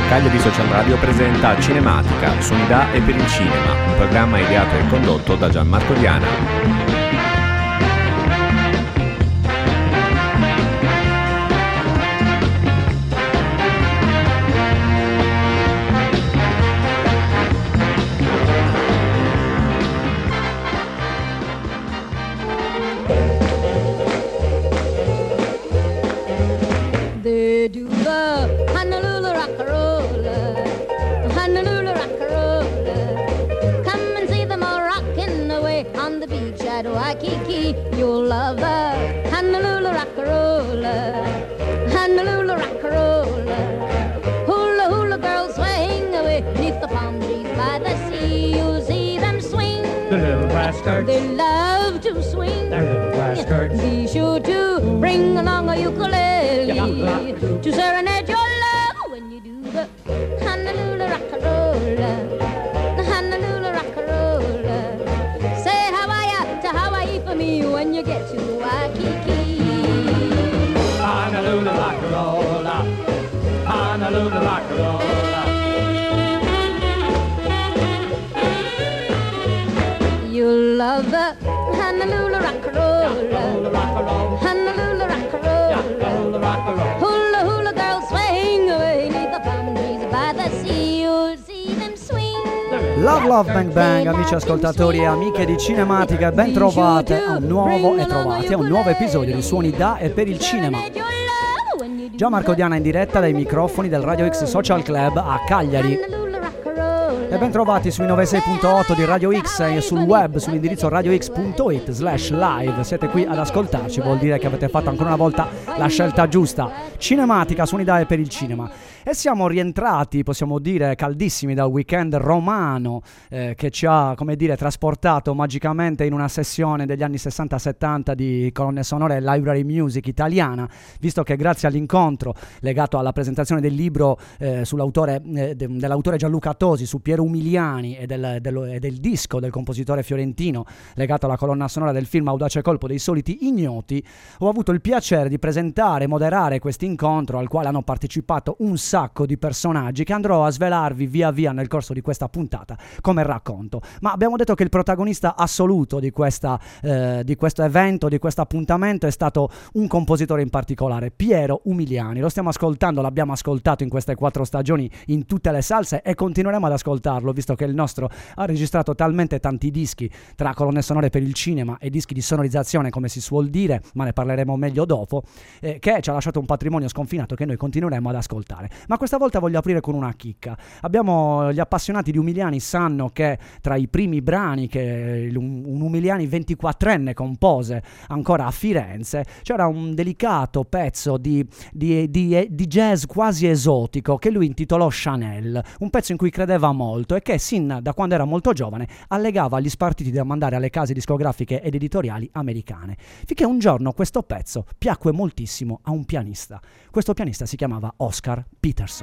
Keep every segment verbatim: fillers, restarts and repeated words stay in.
Cagliari Social Radio presenta Cinematica, Suonità e per il cinema, un programma ideato e condotto da Gianmarco Diana. Waikiki, you'll love the Honolulu rock-a-roller, Honolulu rock-a-roller. Hula hula girls swing away neath the palm trees by the sea. You'll see them swing. The little rascals. They love to swing. The little rascals. Be sure to bring along a ukulele to serenade your love when you do the Honolulu rock-a-roller, the Honolulu rock-a-roller. Say Hawaii to Hawaii for me when you get to Waikiki. Honolulu rock-a-roller, Honolulu rock-a-roller. You'll love the Honolulu rock-a-roller, Honolulu rock-a-roller. Hula hula girls swing away neath the palm trees by the sea. You'll see them swing. Love Love Bang Bang, amici ascoltatori e amiche di Cinematica, ben trovate a un nuovo e trovati a un nuovo episodio di Suoni da e per il cinema. Gianmarco Diana in diretta dai microfoni del Radio X Social Club a Cagliari. E ben trovati sui novantasei punto otto di Radio X e sul web sull'indirizzo radiox punto it slash live. Siete qui ad ascoltarci, vuol dire che avete fatto ancora una volta la scelta giusta. Cinematica, Suoni da e per il cinema. E siamo rientrati, possiamo dire, caldissimi dal weekend romano eh, che ci ha, come dire, trasportato magicamente in una sessione degli anni sessanta settanta di colonne sonore e library music italiana, visto che grazie all'incontro legato alla presentazione del libro eh, sull'autore eh, de, dell'autore Gianluca Tosi su Piero Umiliani e del, dello, e del disco del compositore fiorentino legato alla colonna sonora del film Audace colpo dei soliti ignoti, ho avuto il piacere di presentare e moderare questo incontro al quale hanno partecipato un sacco di personaggi che andrò a svelarvi via via nel corso di questa puntata come racconto. Ma abbiamo detto che il protagonista assoluto di, questa, eh, di questo evento, di questo appuntamento è stato un compositore in particolare, Piero Umiliani. Lo stiamo ascoltando, l'abbiamo ascoltato in queste quattro stagioni in tutte le salse e continueremo ad ascoltarlo, visto che il nostro ha registrato talmente tanti dischi tra colonne sonore per il cinema e dischi di sonorizzazione, come si suol dire, ma ne parleremo meglio dopo, eh, che ci ha lasciato un patrimonio sconfinato che noi continueremo ad ascoltare. Ma questa volta voglio aprire con una chicca. Abbiamo, gli appassionati di Umiliani sanno che tra i primi brani che un, un Umiliani ventiquattrenne compose ancora a Firenze c'era un delicato pezzo di, di, di, di jazz quasi esotico che lui intitolò Chanel, un pezzo in cui credeva molto e che sin da quando era molto giovane allegava agli spartiti da mandare alle case discografiche ed editoriali americane, finché un giorno questo pezzo piacque moltissimo a un pianista. Questo pianista si chiamava Oscar Peterson.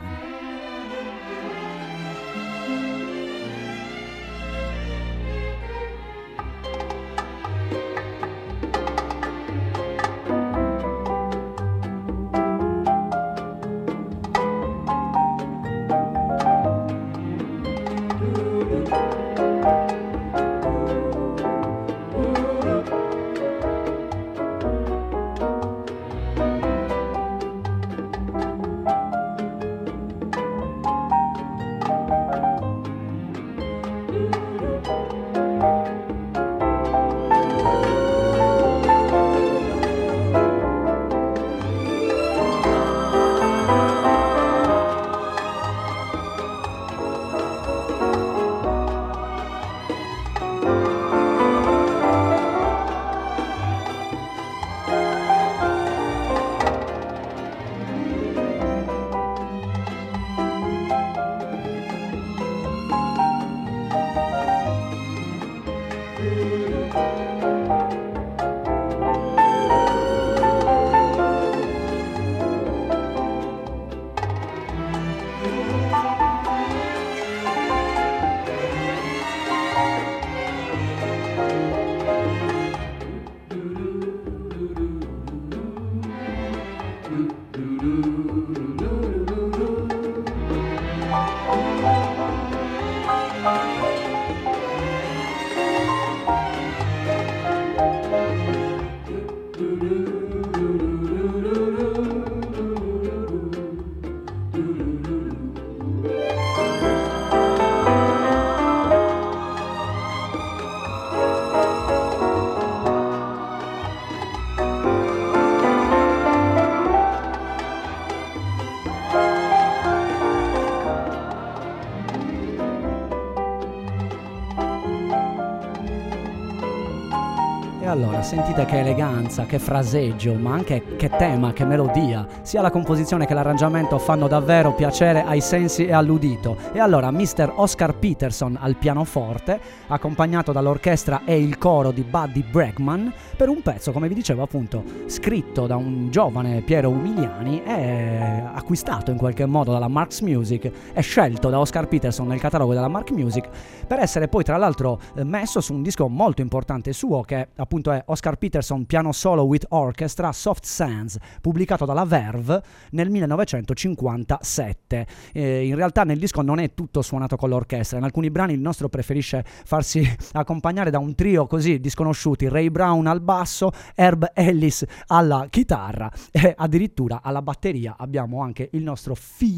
E allora, sentite che eleganza, che fraseggio, ma anche che tema, che melodia. Sia la composizione che l'arrangiamento fanno davvero piacere ai sensi e all'udito. E allora, mister Oscar Peterson al pianoforte, accompagnato dall'orchestra e il coro di Buddy Bregman, per un pezzo, come vi dicevo appunto, scritto da un giovane Piero Umiliani e acquistato in qualche modo dalla Marx Music e scelto da Oscar Peterson nel catalogo della Marx Music, per essere poi tra l'altro messo su un disco molto importante suo, che appunto è Oscar Peterson Piano Solo with Orchestra Soft Sands, pubblicato dalla Verve nel millenovecentocinquantasette. Eh, in realtà nel disco non è tutto suonato con l'orchestra, in alcuni brani il nostro preferisce farsi accompagnare da un trio così disconosciuti: Ray Brown al basso, Herb Ellis alla chitarra e addirittura alla batteria abbiamo anche il nostro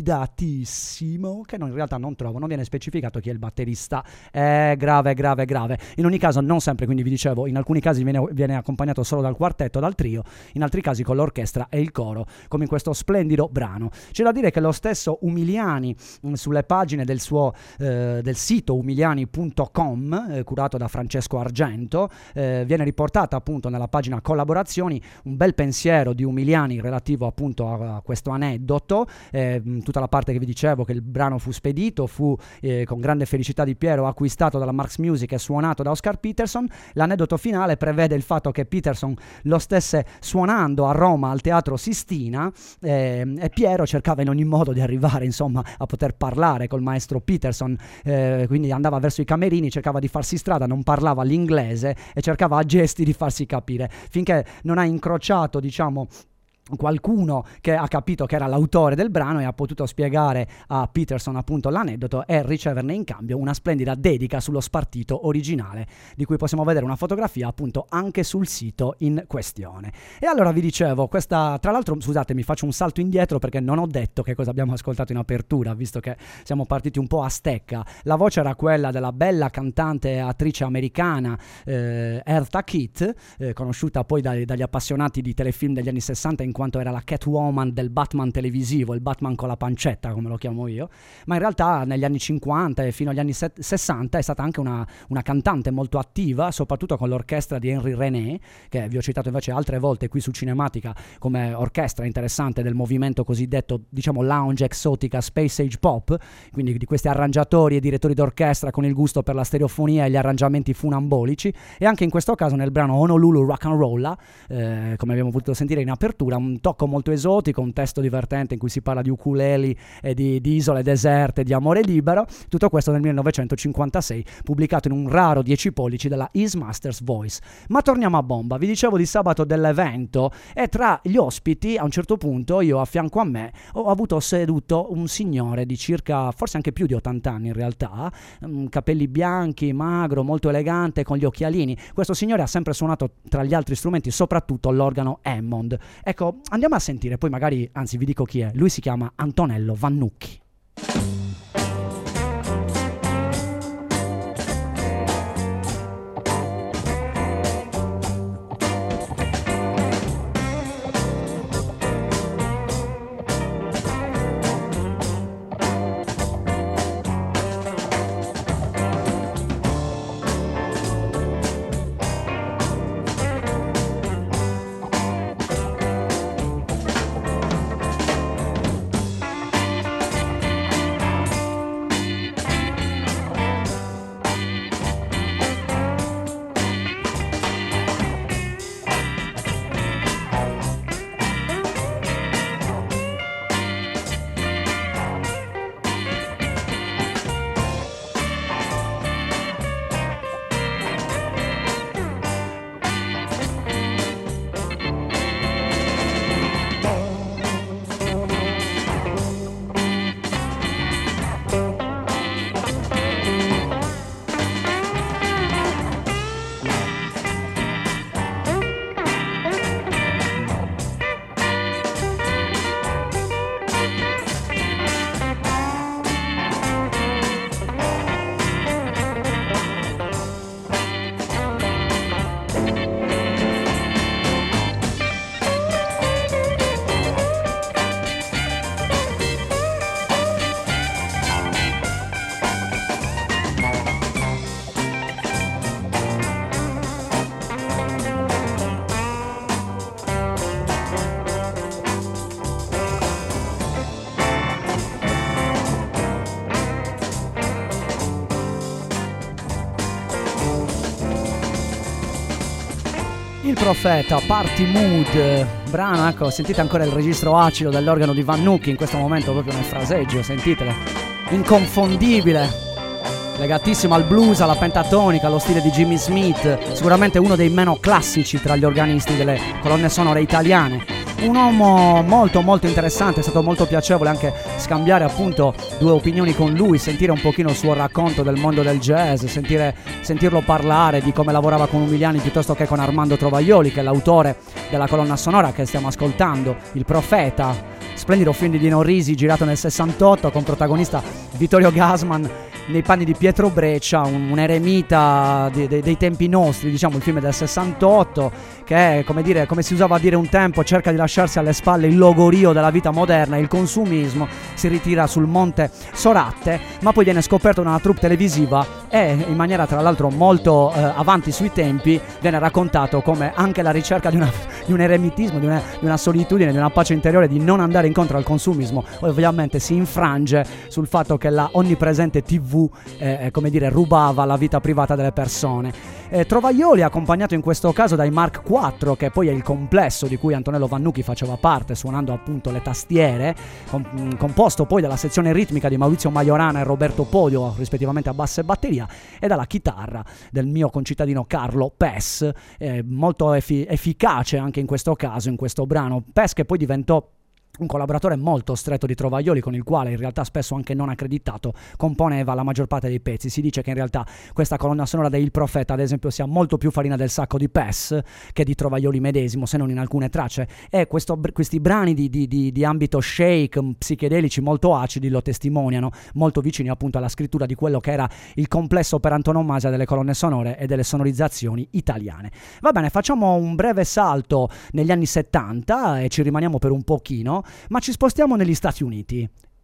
fidatissimo, che no, in realtà non trovo, non viene specificato chi è il batterista. È grave, grave, grave. In ogni caso non sempre, quindi vi dicevo, in alcuni casi viene, viene accompagnato solo dal quartetto, dal trio, in altri casi con l'orchestra e il coro, come in questo splendido brano. C'è da dire che lo stesso Umiliani, mh, sulle pagine del suo eh, del sito umiliani punto com, eh, curato da Francesco Argento, eh, viene riportata appunto nella pagina collaborazioni un bel pensiero di Umiliani relativo appunto a, a questo aneddoto, eh, tutta la parte che vi dicevo che il brano fu spedito, fu eh, con grande felicità di Piero acquistato dalla Marx Music e suonato da Oscar Peterson. L'aneddoto finale prevede il fatto che Peterson lo stesse suonando a Roma al Teatro Sistina, eh, e Piero cercava in ogni modo di arrivare insomma a poter parlare col maestro Peterson, eh, quindi andava verso i camerini, cercava di farsi strada, non parlava l'inglese e cercava a gesti di farsi capire, finché non ha incrociato diciamo qualcuno che ha capito che era l'autore del brano e ha potuto spiegare a Peterson appunto l'aneddoto e riceverne in cambio una splendida dedica sullo spartito originale, di cui possiamo vedere una fotografia appunto anche sul sito in questione. E allora vi dicevo, questa, tra l'altro scusatemi, faccio un salto indietro perché non ho detto che cosa abbiamo ascoltato in apertura, visto che siamo partiti un po' a stecca. La voce era quella della bella cantante e attrice americana eh, Eartha Kitt, eh, conosciuta poi dai, dagli appassionati di telefilm degli anni sessanta in quanto era la Catwoman del Batman televisivo, il Batman con la pancetta come lo chiamo io, ma in realtà negli anni cinquanta e fino agli anni sessanta è stata anche una, una cantante molto attiva, soprattutto con l'orchestra di Henry René, che vi ho citato invece altre volte qui su Cinematica come orchestra interessante del movimento cosiddetto diciamo lounge exotica space age pop, quindi di questi arrangiatori e direttori d'orchestra con il gusto per la stereofonia e gli arrangiamenti funambolici. E anche in questo caso nel brano Honolulu Rock and Rolla, eh, come abbiamo potuto sentire in apertura, un tocco molto esotico, un testo divertente in cui si parla di ukuleli e di, di isole deserte, di amore libero, tutto questo nel millenovecentocinquantasei, pubblicato in un raro dieci pollici della His Master's Voice. Ma torniamo a bomba, vi dicevo di sabato dell'evento e tra gli ospiti a un certo punto io a fianco a me ho avuto seduto un signore di circa, forse anche più di ottanta anni in realtà, capelli bianchi, magro, molto elegante, con gli occhialini. Questo signore ha sempre suonato tra gli altri strumenti soprattutto l'organo Hammond. Ecco, andiamo a sentire, poi magari, anzi vi dico chi è. Lui si chiama Antonello Vannucchi. Il Profeta, Party Mood, brano, ecco, sentite ancora il registro acido dell'organo di Vannucchi in questo momento proprio nel fraseggio, sentitelo, inconfondibile, legatissimo al blues, alla pentatonica, allo stile di Jimmy Smith, sicuramente uno dei meno classici tra gli organisti delle colonne sonore italiane. Un uomo molto molto interessante, è stato molto piacevole anche scambiare appunto due opinioni con lui, sentire un pochino il suo racconto del mondo del jazz, sentire, sentirlo parlare di come lavorava con Umiliani piuttosto che con Armando Trovaglioli, che è l'autore della colonna sonora che stiamo ascoltando, Il Profeta, splendido film di Dino Risi girato nel sessantotto con protagonista Vittorio Gassman nei panni di Pietro Breccia, un, un eremita di, de, dei tempi nostri, diciamo il film del sessantotto, che è, come dire, come si usava a dire un tempo, cerca di lasciarsi alle spalle il logorio della vita moderna, il consumismo, si ritira sul monte Soratte, ma poi viene scoperto da una troupe televisiva e in maniera tra l'altro molto eh, avanti sui tempi viene raccontato come anche la ricerca di, una, di un eremitismo, di una, di una solitudine, di una pace interiore, di non andare incontro al consumismo, ovviamente si infrange sul fatto che la onnipresente tivù Eh, come dire rubava la vita privata delle persone. eh, Trovaglioli, accompagnato in questo caso dai Mark quattro, che poi è il complesso di cui Antonello Vannucchi faceva parte, suonando appunto le tastiere, com- composto poi dalla sezione ritmica di Maurizio Majorana e Roberto Podio, rispettivamente a basso e batteria, e dalla chitarra del mio concittadino Carlo Pes, eh, molto effi- efficace anche in questo caso, in questo brano. Pes che poi diventò un collaboratore molto stretto di Trovaglioli, con il quale in realtà spesso anche non accreditato componeva la maggior parte dei pezzi. Si dice che in realtà questa colonna sonora del Profeta ad esempio sia molto più farina del sacco di Pes che di Trovaglioli medesimo, se non in alcune tracce, e questo, questi brani di, di, di, di ambito shake, psichedelici molto acidi lo testimoniano, molto vicini appunto alla scrittura di quello che era il complesso per antonomasia delle colonne sonore e delle sonorizzazioni italiane. Va bene, facciamo un breve salto negli anni settanta e ci rimaniamo per un pochino, ma ci spostiamo negli Stati Uniti.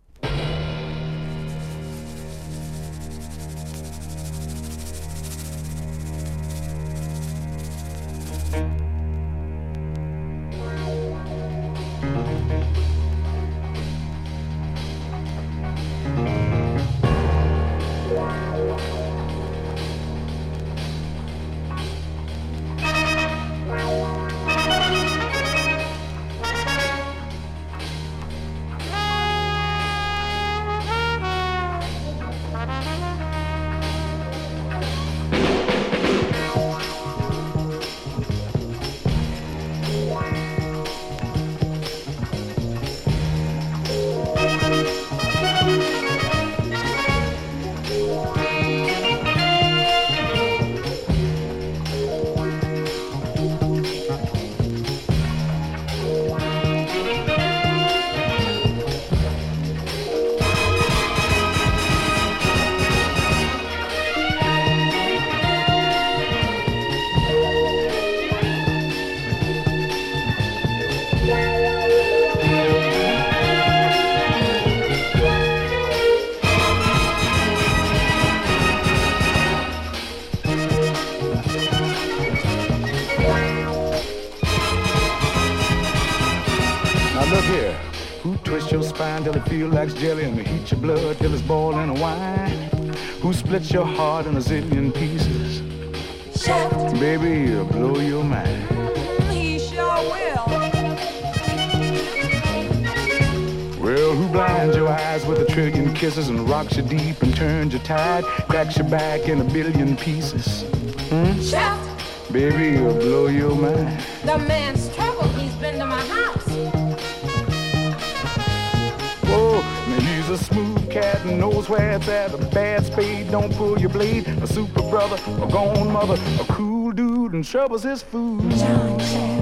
Till it feels like jelly and heat your blood till it's boiling wine. Who splits your heart in a zillion pieces? Chef. Baby, you'll blow your mind. He sure will. Well, who blinds your eyes with a trillion kisses and rocks you deep and turns your tide, cracks your back in a billion pieces? Hmm? Chef. Baby, you'll blow your mind. The man's trouble, he's been to my house. He's a smooth cat and knows where it's at. A bad spade, don't pull your blade. A super brother, a gone mother, a cool dude, and trouble's his food. John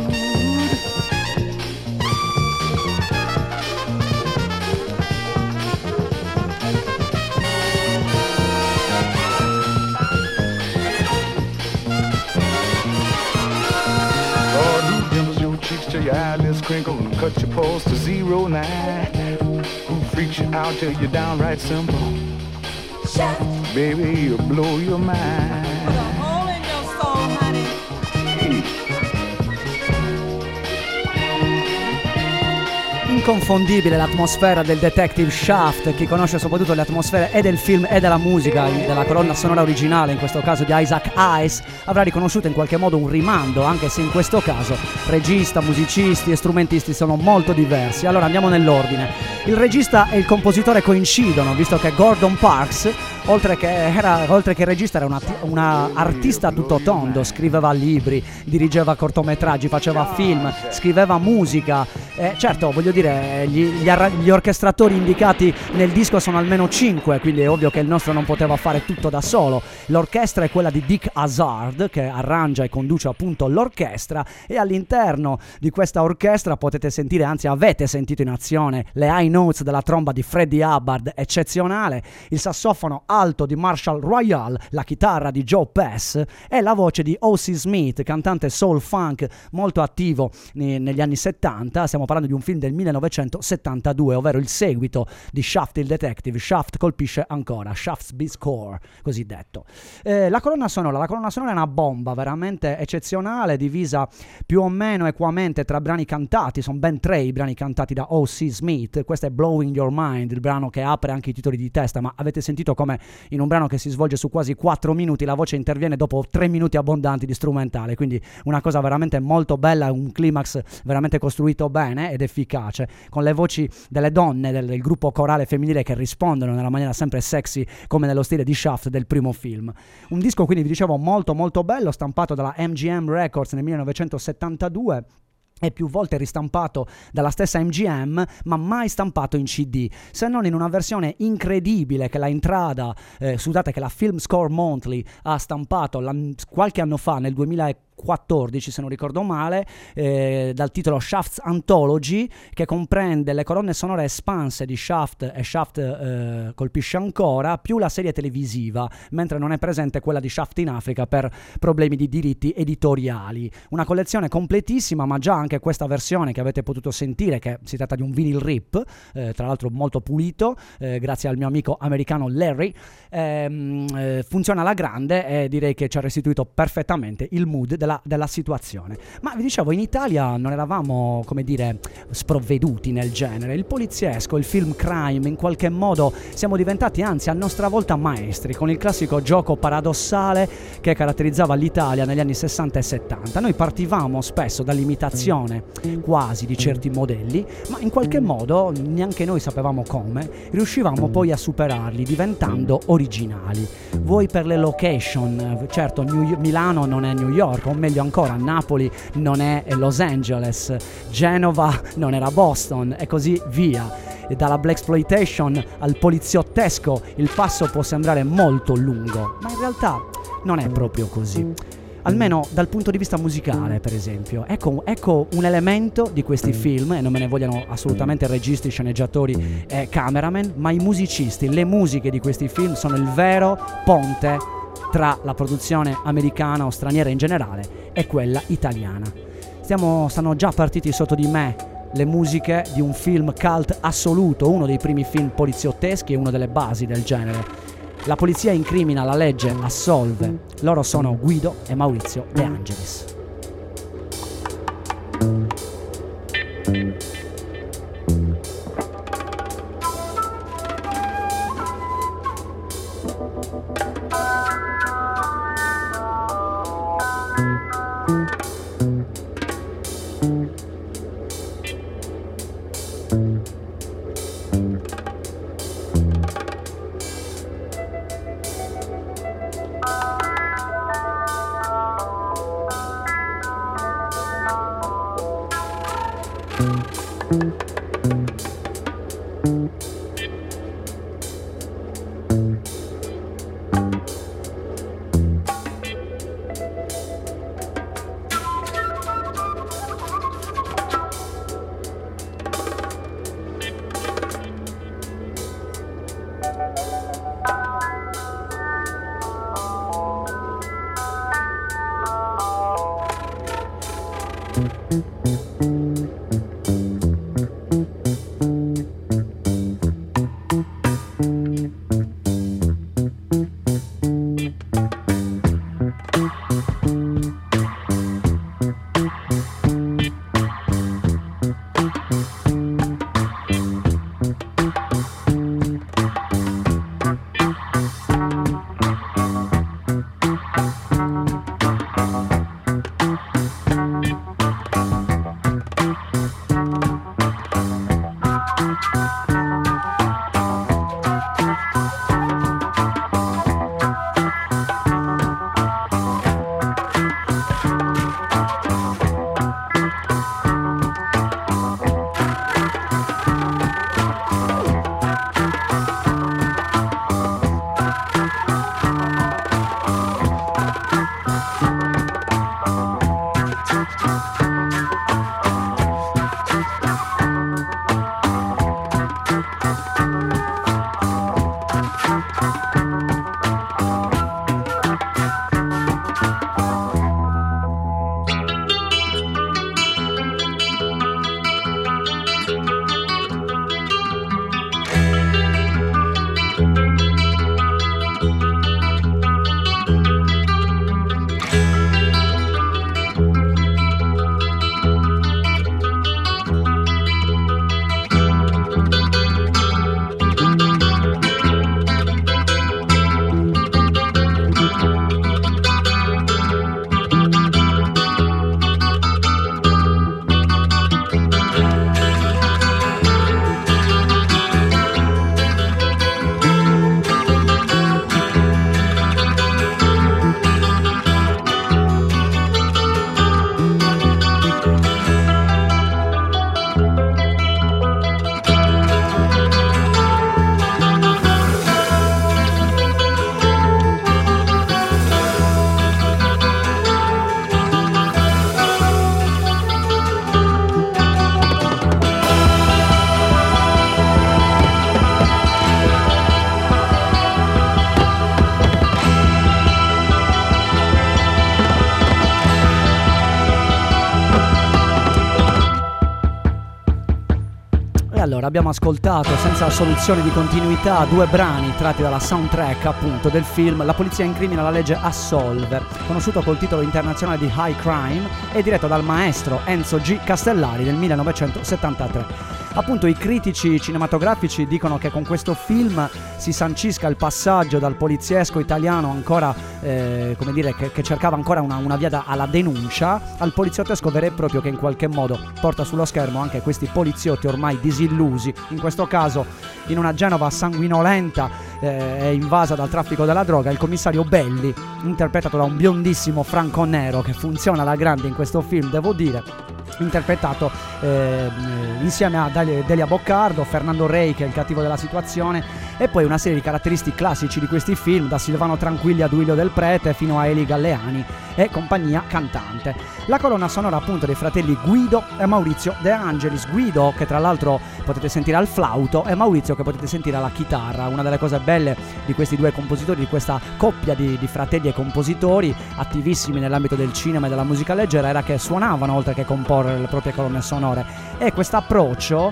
Lord, who dimples your cheeks till your eyelids crinkle and cut your pulse to zero nine? Freaks you out till you're downright simple. Chef. Baby, you'll blow your mind. Put a hole in your soul, honey. Hey. inconfondibile l'atmosfera del Detective Shaft. Chi conosce soprattutto le atmosfere e del film e della musica, della colonna sonora originale, in questo caso di Isaac Hayes, avrà riconosciuto in qualche modo un rimando, anche se in questo caso regista, musicisti e strumentisti sono molto diversi. Allora andiamo nell'ordine. Il regista e il compositore coincidono, visto che Gordon Parks, oltre che, era, oltre che il regista, era una, una artista a tutto tondo, scriveva libri, dirigeva cortometraggi, faceva film, scriveva musica. Eh, certo, voglio dire, gli, gli, arra- gli orchestratori indicati nel disco sono almeno cinque, quindi è ovvio che il nostro non poteva fare tutto da solo. L'orchestra è quella di Dick Hazard, che arrangia e conduce appunto l'orchestra, e all'interno di questa orchestra potete sentire, anzi avete sentito in azione, le high notes della tromba di Freddie Hubbard, eccezionale, il sassofono alto di Marshall Royal, la chitarra di Joe Pass e la voce di O C. Smith, cantante soul funk molto attivo ne- negli anni settanta. Stiamo parlando di un film del millenovecentosettantadue, ovvero il seguito di Shaft il Detective. Shaft colpisce ancora, Shaft's B-Score, così detto. Eh, la colonna sonora, la colonna sonora è una bomba veramente eccezionale, divisa più o meno equamente tra brani cantati. Sono ben tre i brani cantati da O C. Smith. Questo è Blowing Your Mind, il brano che apre anche i titoli di testa, ma avete sentito come in un brano che si svolge su quasi quattro minuti la voce interviene dopo tre minuti abbondanti di strumentale, quindi una cosa veramente molto bella, un climax veramente costruito bene ed efficace, con le voci delle donne del, del gruppo corale femminile che rispondono nella maniera sempre sexy, come nello stile di Shaft del primo film. Un disco quindi, vi dicevo, molto molto bello, stampato dalla M G M Records nel millenovecentosettantadue, è più volte ristampato dalla stessa M G M, ma mai stampato in C D, se non in una versione incredibile che la Intrada, eh, scusate, che la Film Score Monthly ha stampato la, qualche anno fa, nel duemilaquattordici se non ricordo male, eh, dal titolo Shaft's Anthology, che comprende le colonne sonore espanse di Shaft e Shaft eh, colpisce ancora, più la serie televisiva, mentre non è presente quella di Shaft in Africa per problemi di diritti editoriali. Una collezione completissima, ma già anche questa versione che avete potuto sentire, che si tratta di un vinyl rip, eh, tra l'altro molto pulito, eh, grazie al mio amico americano Larry, ehm, eh, funziona alla grande e direi che ci ha restituito perfettamente il mood della, della situazione. Ma vi dicevo, in Italia non eravamo, come dire, sprovveduti nel genere. Il poliziesco, il film crime, in qualche modo siamo diventati, anzi a nostra volta, maestri, con il classico gioco paradossale che caratterizzava l'Italia negli anni sessanta e settanta. Noi partivamo spesso dall'imitazione quasi di certi modelli, ma in qualche modo, neanche noi sapevamo come, riuscivamo poi a superarli diventando originali. Vuoi per le location, certo New- Milano non è New York, o meglio ancora Napoli non è Los Angeles, Genova non era Boston e così via. E dalla blaxploitation al poliziottesco il passo può sembrare molto lungo, ma in realtà non è proprio così. Almeno dal punto di vista musicale, per esempio. Ecco, ecco un elemento di questi film, e non me ne vogliano assolutamente registi, sceneggiatori e cameraman, ma i musicisti, le musiche di questi film sono il vero ponte tra la produzione americana o straniera in generale e quella italiana. Stiamo, stanno già partiti sotto di me le musiche di un film cult assoluto, uno dei primi film poliziotteschi e una delle basi del genere. La polizia incrimina, la legge assolve. Loro sono Guido e Maurizio De Angelis. allora abbiamo ascoltato senza soluzione di continuità due brani tratti dalla soundtrack appunto del film La polizia incrimina, la legge assolve, conosciuto col titolo internazionale di High Crime e diretto dal maestro Enzo G. Castellari del millenovecentosettantatré. Appunto i critici cinematografici dicono che con questo film si sancisca il passaggio dal poliziesco italiano ancora, eh, come dire, che, che cercava ancora una, una via da, alla denuncia, al poliziottesco vero e proprio che in qualche modo porta sullo schermo anche questi poliziotti ormai disillusi, in questo caso in una Genova sanguinolenta eh, e invasa dal traffico della droga. Il commissario Belli, interpretato da un biondissimo Franco Nero che funziona alla grande in questo film, devo dire, interpretato eh, insieme a Delia Boccardo, Fernando Rey che è il cattivo della situazione, e poi una serie di caratteristici classici di questi film, da Silvano Tranquilli a Duilio Del Prete fino a Eli Galleani e compagnia cantante. La colonna sonora appunto dei fratelli Guido e Maurizio De Angelis. Guido che tra l'altro potete sentire al flauto e Maurizio che potete sentire alla chitarra. Una delle cose belle di questi due compositori, di questa coppia di, di fratelli e compositori attivissimi nell'ambito del cinema e della musica leggera, era che suonavano oltre che comporre le proprie colonne sonore, e questo approccio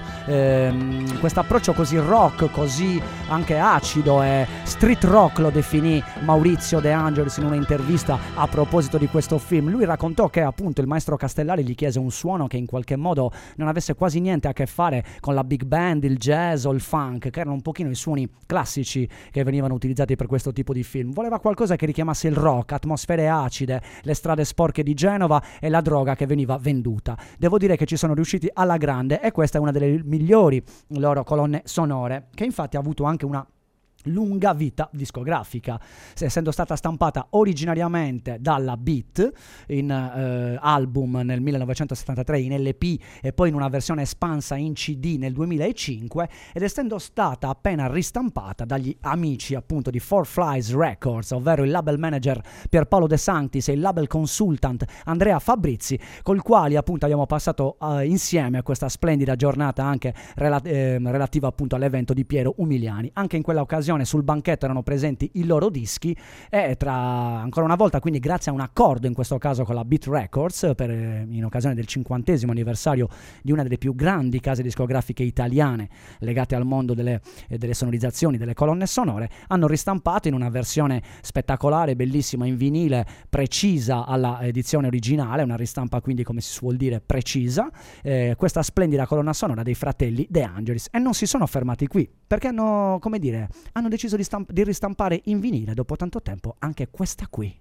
ehm, questo approccio così rock, così anche acido e street rock lo definì Maurizio De Angelis in un'intervista a proposito di questo film. Lui raccontò che appunto il maestro Castellari gli chiese un suono che in qualche modo non avesse quasi niente a che fare con la big band, il jazz o il funk, che erano un pochino i suoni classici che venivano utilizzati per questo tipo di film. Voleva qualcosa che richiamasse il rock, atmosfere acide, le strade sporche di Genova e la droga che veniva venduta. Devo dire che ci sono riusciti alla grande e questa è una delle migliori loro colonne sonore, che infatti ha avuto anche una lunga vita discografica, essendo stata stampata originariamente dalla Beat in eh, album nel millenovecentosettantatré, in L P e poi in una versione espansa in C D nel duemilacinque, ed essendo stata appena ristampata dagli amici appunto di Four Flies Records, ovvero il label manager Pierpaolo De Sanctis e il label consultant Andrea Fabrizi, col quali appunto abbiamo passato uh, insieme questa splendida giornata anche rela- eh, relativa appunto all'evento di Piero Umiliani. Anche in quella occasione sul banchetto erano presenti i loro dischi, e tra ancora una volta, quindi grazie a un accordo in questo caso con la Beat Records per, in occasione del cinquantesimo anniversario di una delle più grandi case discografiche italiane legate al mondo delle, eh, delle sonorizzazioni, delle colonne sonore, hanno ristampato in una versione spettacolare, bellissima, in vinile, precisa alla edizione originale, una ristampa quindi come si suol dire precisa, eh, questa splendida colonna sonora dei fratelli De Angelis. E non si sono fermati qui, perché hanno, come dire, hanno deciso di, stamp- di ristampare in vinile dopo tanto tempo anche questa qui.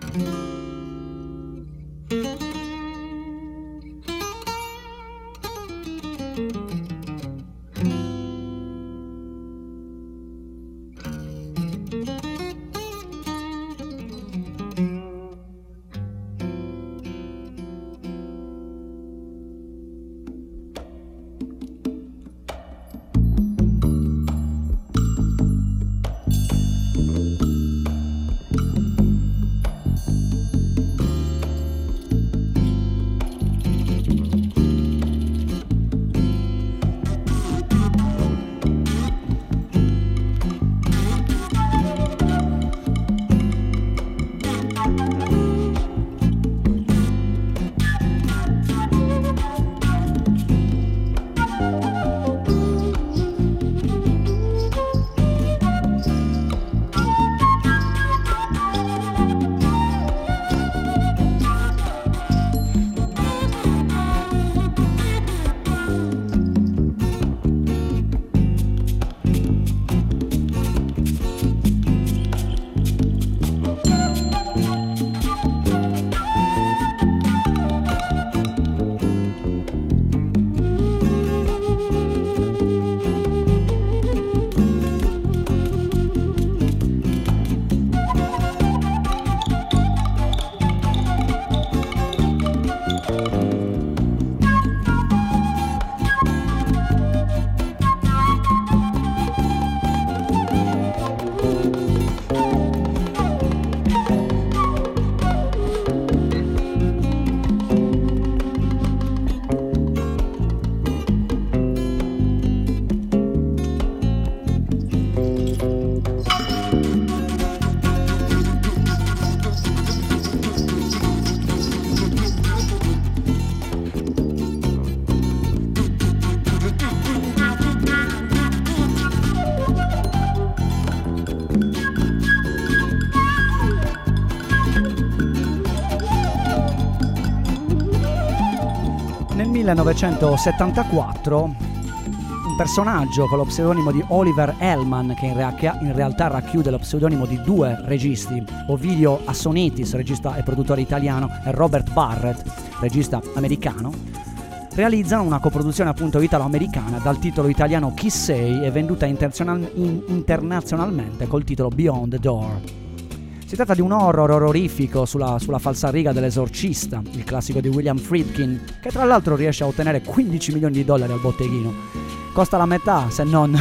millenovecentosettantaquattro un personaggio con lo pseudonimo di Oliver Hellman, che in, rea- in realtà racchiude lo pseudonimo di due registi, Ovidio Assonitis, regista e produttore italiano, e Robert Barrett, regista americano, realizzano una coproduzione appunto italo-americana dal titolo italiano Chi sei e venduta internazional- in- internazionalmente col titolo Beyond the Door. Si tratta di un horror orrorifico sulla, sulla falsariga dell'esorcista, il classico di William Friedkin, che tra l'altro riesce a ottenere quindici milioni di dollari al botteghino. Costa la metà, se non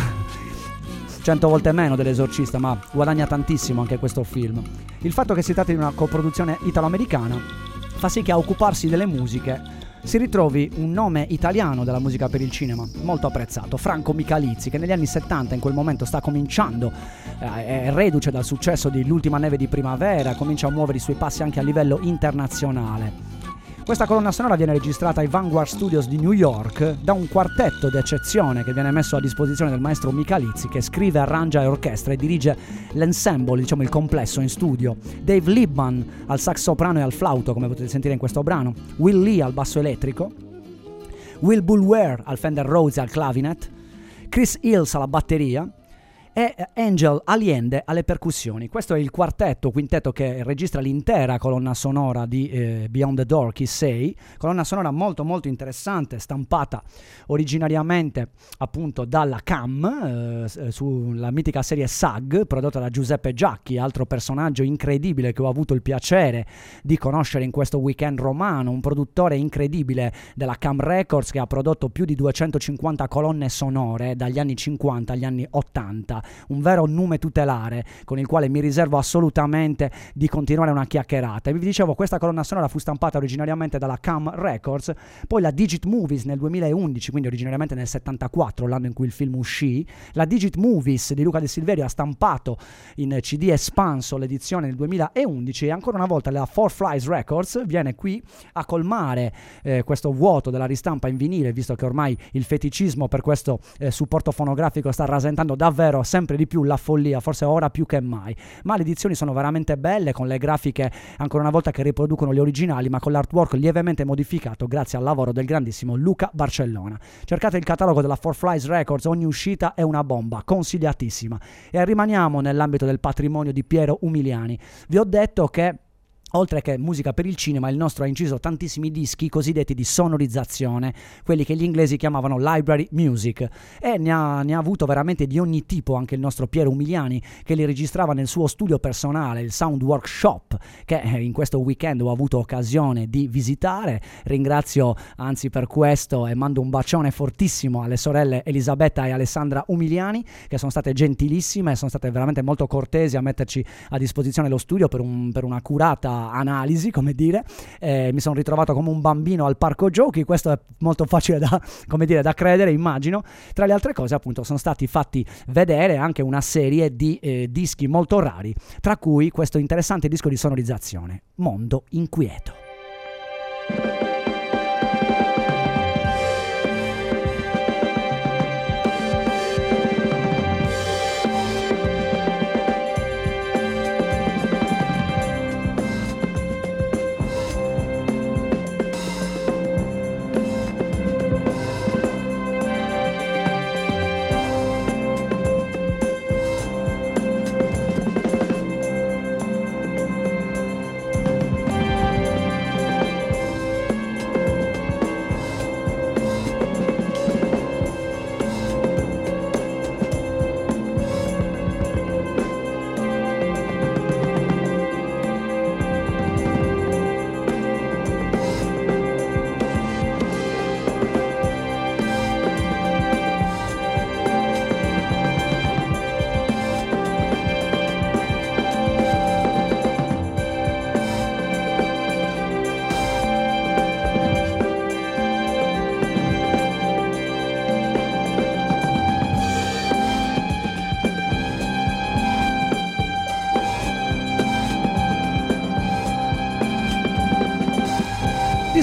cento volte meno dell'esorcista, ma guadagna tantissimo anche questo film. Il fatto che si tratti di una coproduzione italo-americana fa sì che a occuparsi delle musiche si ritrovi un nome italiano della musica per il cinema molto apprezzato, Franco Michalizzi, che negli anni settanta in quel momento sta cominciando, eh, è reduce dal successo di L'ultima neve di primavera, comincia a muovere i suoi passi anche a livello internazionale. Questa colonna sonora viene registrata ai Vanguard Studios di New York da un quartetto d'eccezione che viene messo a disposizione del maestro Michalizzi, che scrive, arrangia e orchestra e dirige l'ensemble, diciamo il complesso in studio. Dave Liebman al sax soprano e al flauto, come potete sentire in questo brano, Will Lee al basso elettrico, Will Bulwer al Fender Rhodes e al clavinet, Chris Hills alla batteria e Angel Allende alle percussioni. Questo è il quartetto, quintetto che registra l'intera colonna sonora di eh, Beyond the Door, Chi sei, colonna sonora molto molto interessante, stampata originariamente appunto dalla Cam eh, sulla mitica serie S A G, prodotta da Giuseppe Giacchi, altro personaggio incredibile che ho avuto il piacere di conoscere in questo weekend romano, un produttore incredibile della Cam Records che ha prodotto più di duecentocinquanta colonne sonore dagli anni cinquanta agli anni ottanta. Un vero nume tutelare con il quale mi riservo assolutamente di continuare una chiacchierata. E vi dicevo, questa colonna sonora fu stampata originariamente dalla Cam Records, poi la Digit Movies nel duemilaundici, quindi originariamente nel settantaquattro, l'anno in cui il film uscì. La Digit Movies di Luca De Silverio ha stampato in C D espanso l'edizione nel duemilaundici, e ancora una volta la Four Flies Records viene qui a colmare eh, questo vuoto della ristampa in vinile, visto che ormai il feticismo per questo eh, supporto fonografico sta rasentando davvero sempre di più la follia, forse ora più che mai. Ma le edizioni sono veramente belle, con le grafiche ancora una volta che riproducono le originali, ma con l'artwork lievemente modificato grazie al lavoro del grandissimo Luca Barcellona. Cercate il catalogo della Four Flies Records, ogni uscita è una bomba, consigliatissima. E rimaniamo nell'ambito del patrimonio di Piero Umiliani. Vi ho detto che oltre che musica per il cinema, il nostro ha inciso tantissimi dischi cosiddetti di sonorizzazione, quelli che gli inglesi chiamavano library music, e ne ha, ne ha avuto veramente di ogni tipo anche il nostro Piero Umiliani, che li registrava nel suo studio personale, il Sound Workshop, che in questo weekend ho avuto occasione di visitare. Ringrazio anzi per questo e mando un bacione fortissimo alle sorelle Elisabetta e Alessandra Umiliani, che sono state gentilissime e sono state veramente molto cortesi a metterci a disposizione lo studio per, un, per una curata analisi, come dire. Eh, mi sono ritrovato come un bambino al parco giochi, questo è molto facile da, come dire, da credere, immagino. Tra le altre cose appunto sono stati fatti vedere anche una serie di eh, dischi molto rari, tra cui questo interessante disco di sonorizzazione, Mondo Inquieto.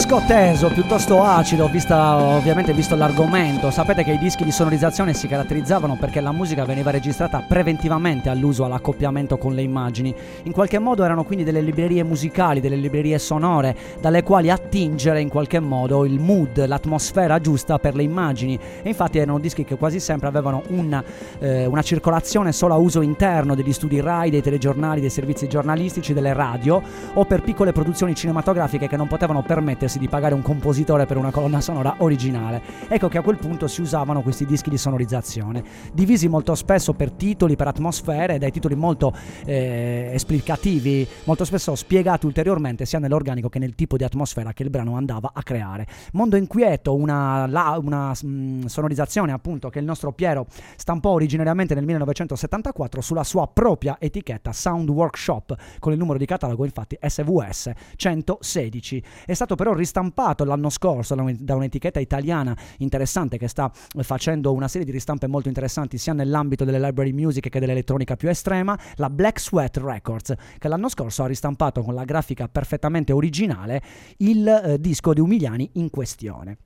disco teso, piuttosto acido, vista, ovviamente visto l'argomento. Sapete che i dischi di sonorizzazione si caratterizzavano perché la musica veniva registrata preventivamente all'uso, all'accoppiamento con le immagini. In qualche modo erano quindi delle librerie musicali, delle librerie sonore dalle quali attingere in qualche modo il mood, l'atmosfera giusta per le immagini. E infatti erano dischi che quasi sempre avevano una, eh, una circolazione solo a uso interno degli studi Rai, dei telegiornali, dei servizi giornalistici, delle radio, o per piccole produzioni cinematografiche che non potevano permettersi di pagare un compositore per una colonna sonora originale. Ecco che a quel punto si usavano questi dischi di sonorizzazione, divisi molto spesso per titoli, per atmosfere, dai titoli molto eh, esplicativi, molto spesso spiegati ulteriormente sia nell'organico che nel tipo di atmosfera che il brano andava a creare. Mondo Inquieto, una, la, una mh, sonorizzazione appunto che il nostro Piero stampò originariamente nel millenovecentosettantaquattro sulla sua propria etichetta Sound Workshop, con il numero di catalogo infatti S V S centosedici. È stato però ristampato l'anno scorso da un'etichetta italiana interessante che sta facendo una serie di ristampe molto interessanti sia nell'ambito delle library music che dell'elettronica più estrema, la Black Sweat Records, che l'anno scorso ha ristampato con la grafica perfettamente originale il eh, disco di Umiliani in questione.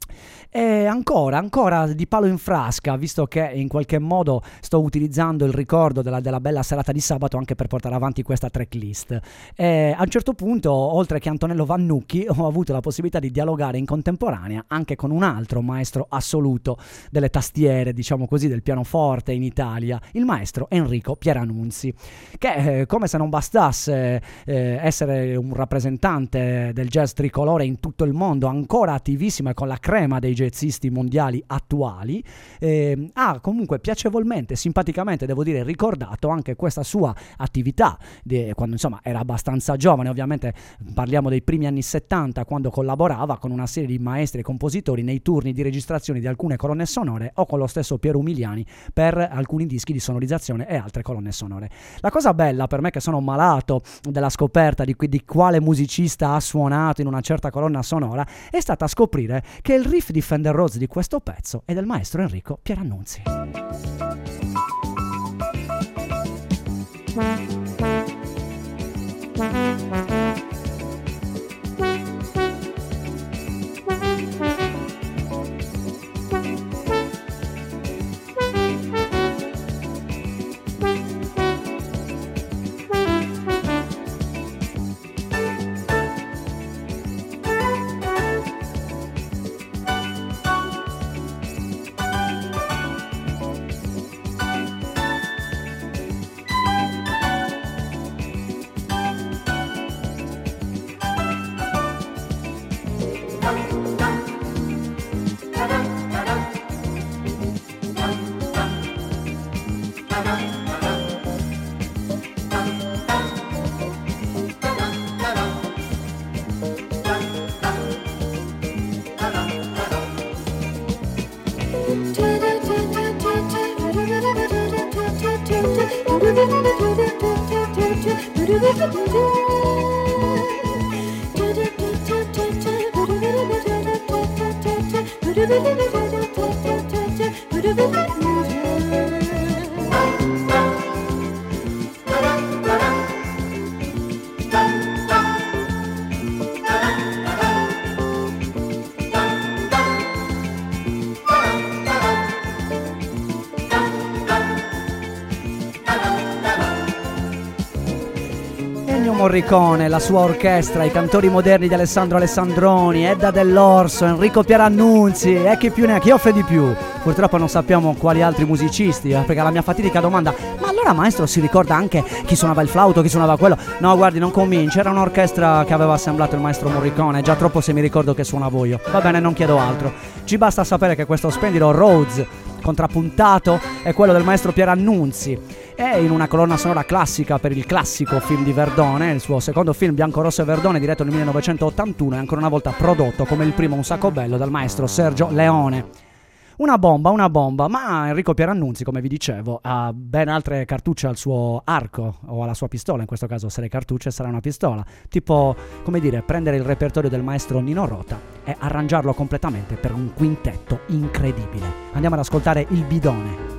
E ancora, ancora di palo in frasca, visto che in qualche modo sto utilizzando il ricordo della, della bella serata di sabato anche per portare avanti questa tracklist. E a un certo punto, oltre che Antonello Vannucchi, ho avuto la possibilità di dialogare in contemporanea anche con un altro maestro assoluto delle tastiere, diciamo così, del pianoforte in Italia, il maestro Enrico Pieranunzi, che eh, come se non bastasse eh, essere un rappresentante del jazz tricolore in tutto il mondo, ancora attivissimo e con la crema dei jazzisti mondiali attuali, eh, ha comunque piacevolmente, simpaticamente devo dire, ricordato anche questa sua attività di, quando insomma era abbastanza giovane. Ovviamente parliamo dei primi anni settanta, quando collaborava con una serie di maestri e compositori nei turni di registrazione di alcune colonne sonore o con lo stesso Piero Umiliani per alcuni dischi di sonorizzazione e altre colonne sonore. La cosa bella per me, che sono malato della scoperta di, di quale musicista ha suonato in una certa colonna sonora, è stata scoprire che il riff di Fender Rhodes di questo pezzo è del maestro Enrico Pieranunzi. Morricone, la sua orchestra, i cantori moderni di Alessandro Alessandroni, Edda Dell'Orso, Enrico Pieranunzi e chi più ne ha, chi offre di più. Purtroppo non sappiamo quali altri musicisti, eh, perché la mia fatidica domanda: ma allora maestro si ricorda anche chi suonava il flauto, chi suonava quello? No, guardi, non cominci, era un'orchestra che aveva assemblato il maestro Morricone, già troppo se mi ricordo che suonavo io. Va bene, non chiedo altro. Ci basta sapere che questo splendido Rhodes contrappuntato è quello del maestro Pieranunzi, è in una colonna sonora classica per il classico film di Verdone, il suo secondo film Bianco, Rosso e Verdone, diretto nel millenovecentottantuno e ancora una volta prodotto come il primo Un sacco bello dal maestro Sergio Leone. Una bomba, una bomba, ma Enrico Pieranunzi, come vi dicevo, ha ben altre cartucce al suo arco o alla sua pistola. In questo caso, se le cartucce sarà una pistola, tipo, come dire, prendere il repertorio del maestro Nino Rota e arrangiarlo completamente per un quintetto incredibile. Andiamo ad ascoltare Il bidone.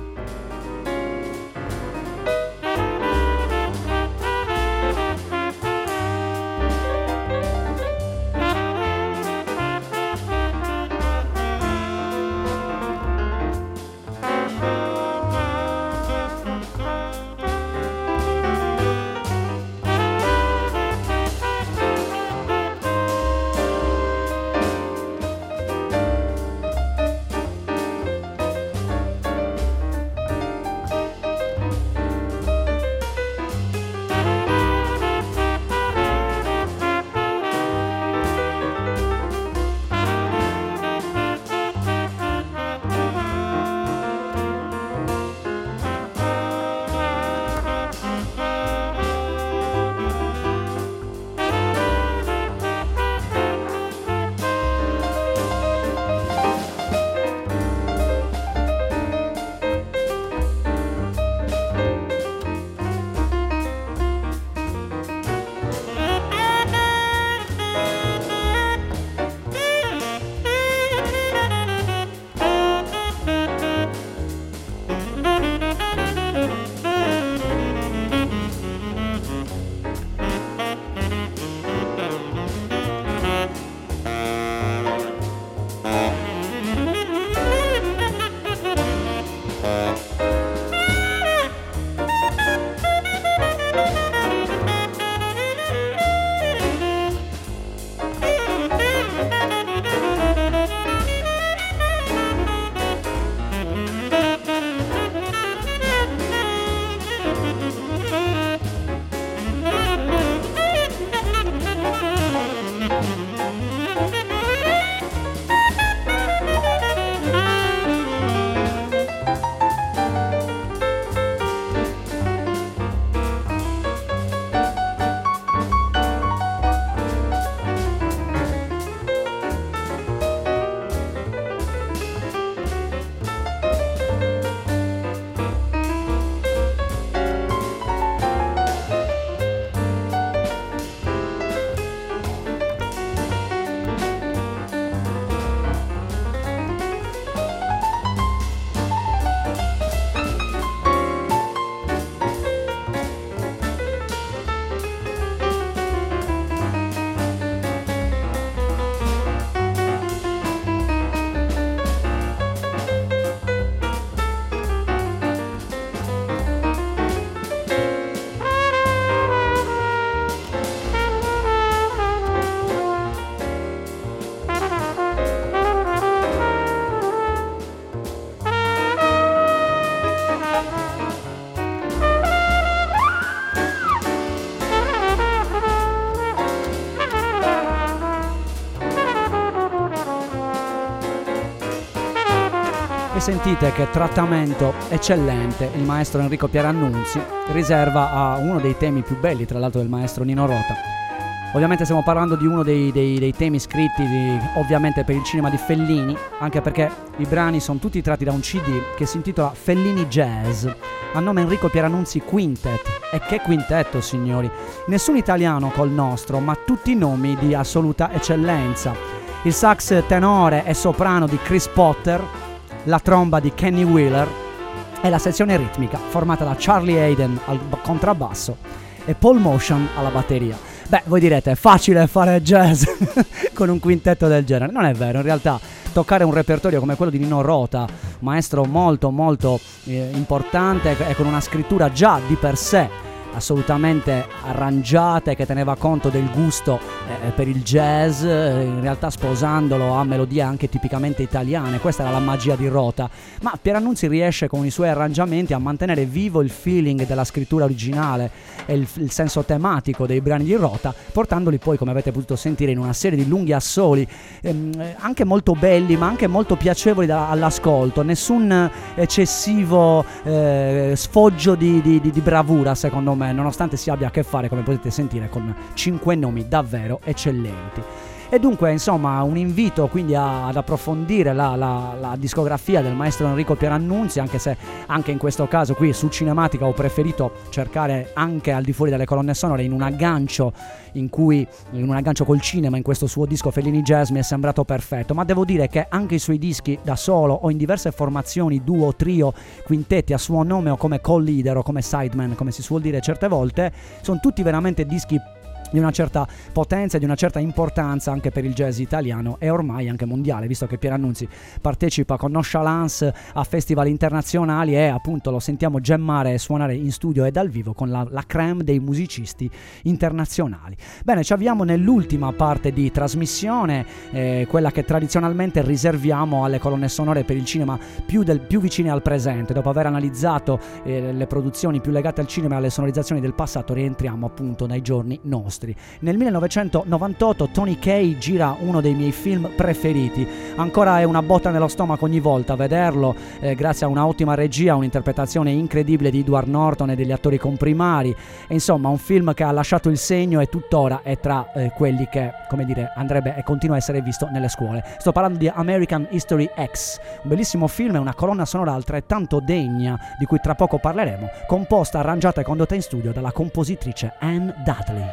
sentite che trattamento eccellente il maestro Enrico Pierannunzi riserva a uno dei temi più belli, tra l'altro, del maestro Nino Rota. Ovviamente stiamo parlando di uno dei, dei, dei temi scritti di, ovviamente per il cinema di Fellini, anche perché i brani sono tutti tratti da un C D che si intitola Fellini Jazz, a nome Enrico Pierannunzi Quintet. E che quintetto, signori! Nessun italiano col nostro, ma tutti nomi di assoluta eccellenza. Il sax tenore e soprano di Chris Potter, la tromba di Kenny Wheeler e la sezione ritmica formata da Charlie Hayden al contrabbasso e Paul Motion alla batteria. Beh, voi direte, è facile fare jazz con un quintetto del genere. Non è vero, in realtà toccare un repertorio come quello di Nino Rota, maestro molto molto eh, importante e con una scrittura già di per sé assolutamente arrangiata e che teneva conto del gusto eh, per il jazz, eh, in realtà sposandolo a melodie anche tipicamente italiane. Questa era la magia di Rota, ma Pierannunzi riesce con i suoi arrangiamenti a mantenere vivo il feeling della scrittura originale e il, il senso tematico dei brani di Rota, portandoli poi, come avete potuto sentire, in una serie di lunghi assoli ehm, anche molto belli ma anche molto piacevoli da, all'ascolto. Nessun eccessivo eh, sfoggio di, di, di, di bravura, secondo me, nonostante si abbia a che fare, come potete sentire, con cinque nomi davvero eccellenti. E dunque, insomma, un invito quindi a, ad approfondire la, la, la discografia del maestro Enrico Pierannunzi, anche se anche in questo caso qui su Cinematica ho preferito cercare anche al di fuori delle colonne sonore, in un aggancio in cui in un aggancio col cinema, in questo suo disco Fellini Jazz mi è sembrato perfetto. Ma devo dire che anche i suoi dischi da solo o in diverse formazioni, duo, trio, quintetti a suo nome o come co-leader o come sideman, come si suol dire certe volte, sono tutti veramente dischi di una certa potenza e di una certa importanza anche per il jazz italiano e ormai anche mondiale, visto che Pierannunzi partecipa con nonchalance a festival internazionali e appunto lo sentiamo gemmare e suonare in studio e dal vivo con la, la crème dei musicisti internazionali. Bene, ci avviamo nell'ultima parte di trasmissione, eh, quella che tradizionalmente riserviamo alle colonne sonore per il cinema più, del, più vicine al presente. Dopo aver analizzato eh, le produzioni più legate al cinema e alle sonorizzazioni del passato, rientriamo appunto nei giorni nostri. Nel millenovecentonovantotto Tony Kaye gira uno dei miei film preferiti. Ancora è una botta nello stomaco ogni volta vederlo, eh, grazie a una ottima regia, un'interpretazione incredibile di Edward Norton e degli attori comprimari. E insomma, un film che ha lasciato il segno e tuttora è tra eh, quelli che, come dire, andrebbe e continua a essere visto nelle scuole. Sto parlando di American History X, un bellissimo film e una colonna sonora altrettanto degna, di cui tra poco parleremo, composta, arrangiata e condotta in studio dalla compositrice Anne Dudley.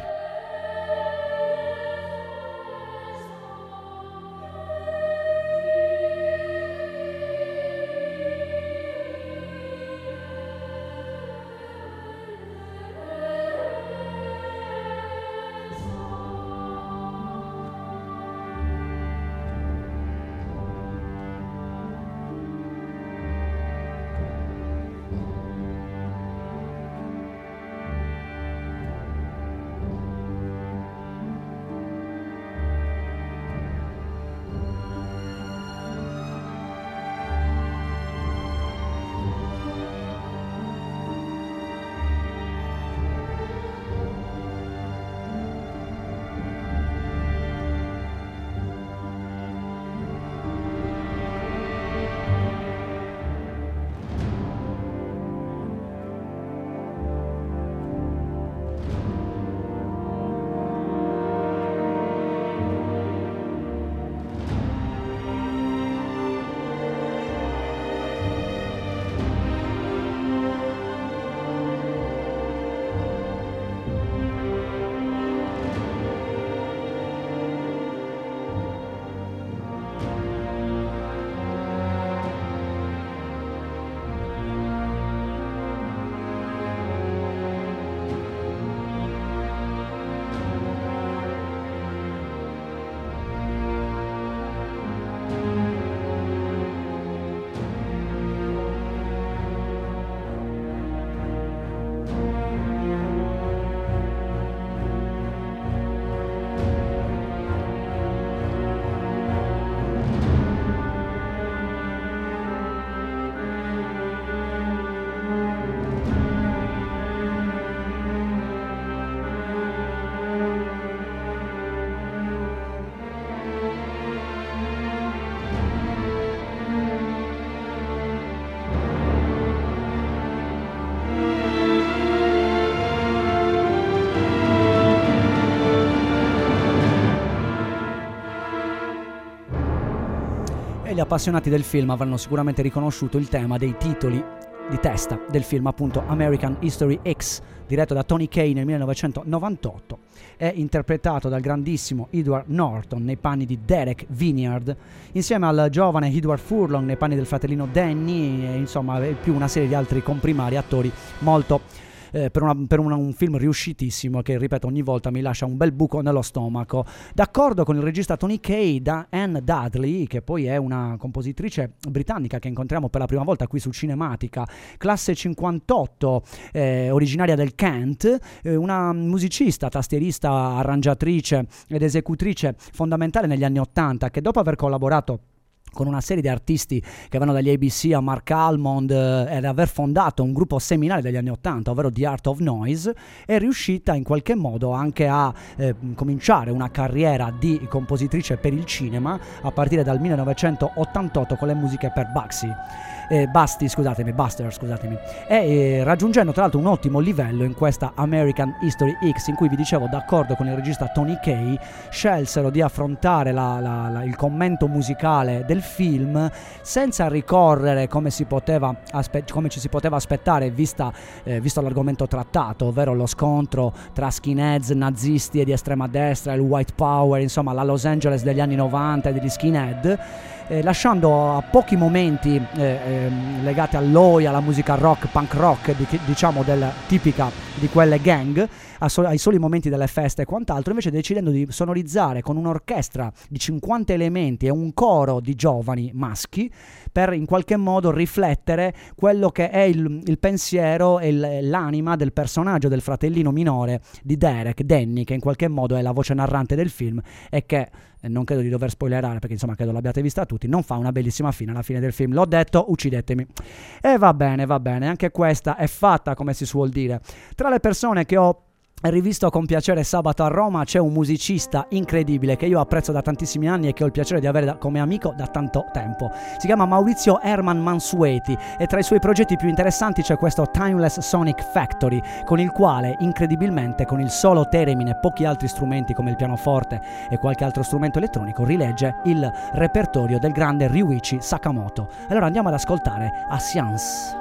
gli appassionati del film avranno sicuramente riconosciuto il tema dei titoli di testa del film, appunto American History X, diretto da Tony Kaye nel millenovecentonovantotto. È interpretato dal grandissimo Edward Norton nei panni di Derek Vineyard, insieme al giovane Edward Furlong nei panni del fratellino Danny, e insomma più una serie di altri comprimari attori molto Eh, per, una, per una, un film riuscitissimo che, ripeto, ogni volta mi lascia un bel buco nello stomaco. D'accordo con il regista Tony Kaye, da Anne Dudley, che poi è una compositrice britannica che incontriamo per la prima volta qui su Cinematica, classe cinquantotto, eh, originaria del Kent, eh, una musicista, tastierista, arrangiatrice ed esecutrice fondamentale negli anni ottanta, che dopo aver collaborato con una serie di artisti che vanno dagli A B C a Mark Almond eh, ed aver fondato un gruppo seminale degli anni ottanta, ovvero The Art of Noise, è riuscita in qualche modo anche a eh, cominciare una carriera di compositrice per il cinema a partire dal millenovecentottantotto con le musiche per Bugsy. Eh, Basti, scusatemi, Buster, scusatemi, e eh, raggiungendo tra l'altro un ottimo livello in questa American History X, in cui, vi dicevo, d'accordo con il regista Tony Kaye, scelsero di affrontare la, la, la, il commento musicale del film senza ricorrere, come si poteva aspe- come ci si poteva aspettare vista, eh, visto l'argomento trattato, ovvero lo scontro tra skinheads, nazisti e di estrema destra, il white power, insomma la Los Angeles degli anni novanta e degli skinhead, eh, lasciando a pochi momenti eh, eh, legati all'O I, alla musica rock, punk rock, di, diciamo del tipica di quelle gang, So- ai soli momenti delle feste e quant'altro, invece decidendo di sonorizzare con un'orchestra di cinquanta elementi e un coro di giovani maschi per in qualche modo riflettere quello che è il, il pensiero e il, l'anima del personaggio del fratellino minore di Derek, Danny, che in qualche modo è la voce narrante del film e che, eh, non credo di dover spoilerare perché insomma credo l'abbiate vista tutti, non fa una bellissima fine alla fine del film. L'ho detto, uccidetemi. E va bene, va bene, anche questa è fatta, come si suol dire. Tra le persone che ho rivisto con piacere sabato a Roma c'è un musicista incredibile che io apprezzo da tantissimi anni e che ho il piacere di avere da, come amico da tanto tempo. Si chiama Maurizio Herman Mansueti e tra i suoi progetti più interessanti c'è questo Timeless Sonic Factory, con il quale incredibilmente, con il solo theremin e pochi altri strumenti come il pianoforte e qualche altro strumento elettronico, rilegge il repertorio del grande Ryuichi Sakamoto. Allora andiamo ad ascoltare A Science.